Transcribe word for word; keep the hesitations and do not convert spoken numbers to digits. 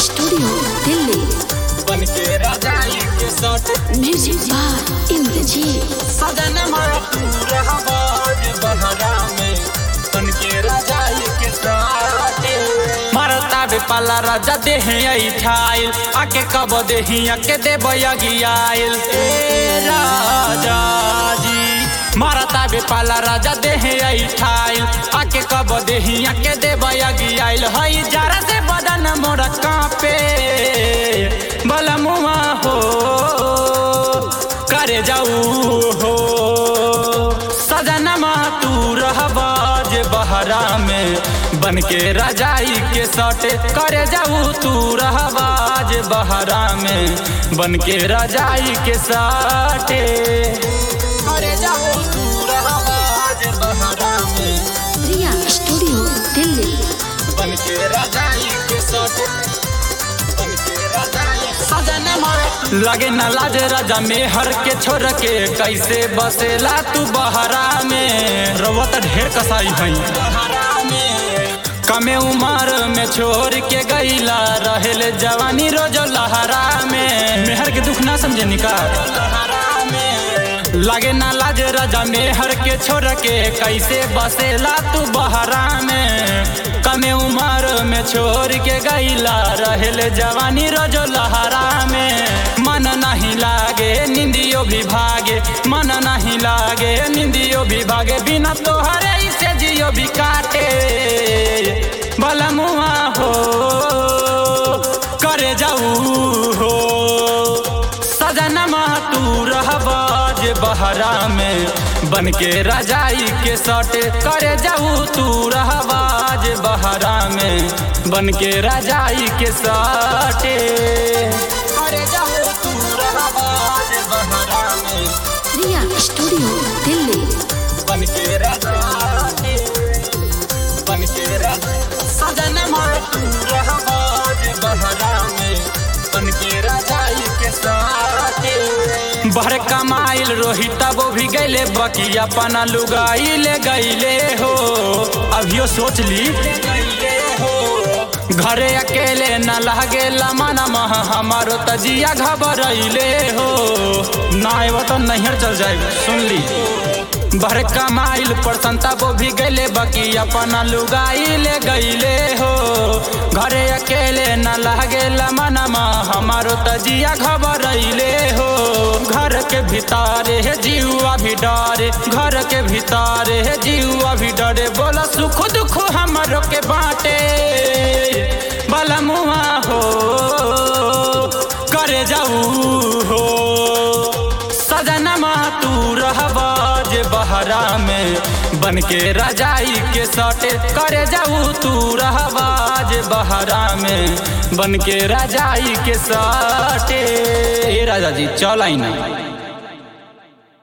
Studio Delhi. बन के रजाई के सट म्यूजिक बाय इंद्रजीत। सजन पूरा आवाज बहरा में बन के रजाई के सट मरता बेपाला राजा देह ठाइल आके कब देही आके देव गियाइल ए राजा जी मारता बेपाला राजा देह ठाइल आके कब देही आके देव गियाइल हई जरा से बदन मोरा कांपे बलमुआ हो करे जाऊ हो सजनमा तू रहबाज बहरा में बन के रजाई के सटे करे जाऊ तू रहबाज बहरा में बन के रजाई के सटे करे जाऊ तू रहबाज बहरा में रिया स्टूडियो दिल्ली। बन के रजाई के सटे बन के रजाई सजनमा लगे न लाज राजा में हर के छोड़ के कैसे बसेला तू बहरा में रवत ढेर कसाई हई बहरा में कमे उम्र में छोड़ के गईला रहेल जवानी रोजो लहरा में मेहर के दुख ना समझे निकाल लहरा में लगे ना लाज राजा में हर के छोड़ के कैसे बसेला तू बहरा में कमे उम्र में छोड़ के गईला रहेल जवानी रोजो लहरा में मन नहीं लागे निंदियो भी भागे मन नहीं लागे निंदियो भी भागे बिना तोहरे से जियो भी काटे बलमुआ हो करे जाऊ हो सजनमा तू रहबाज बहरा में बन के रजाई के सटे करे जाऊ तू रहबाज बहरा में बन के रजाई के सटे करे जाऊ तू रहबाज बहरा में रिया स्टूडियो दिल्ली। बन के रजाई बन के रजाई सजनमा तू रहबाज बहरा में बन के रजाई के सटे बहर कमाइल रोहिता वो भी गैले बकिया पना लुगाई ले गईले हो अभियो सोच ली हो घरे अकेले न लागे मन मह हमारो तजिया घबरैले हो ना वो तो नैहर चल जाए सुन ली बहर कमाइल परसंता वो भी गैले बकी अपना लुगाई ले गईले हो घरे अकेले न लागे मनमा हमारो तजिया घबरैले हो घर के भितारे है जीवा भी डरे घर के भितारे है जीवा भी डरे बोला सुख दुख हमारो के बाटे बलमुआ हो करे जाऊ हो सजनमा तू रहबाज बहरा में बन के रजाई के सटे करे जाऊ तू रहबाज बहरा में बन के रजाई के सटे। ए राजा जी चल आई ना।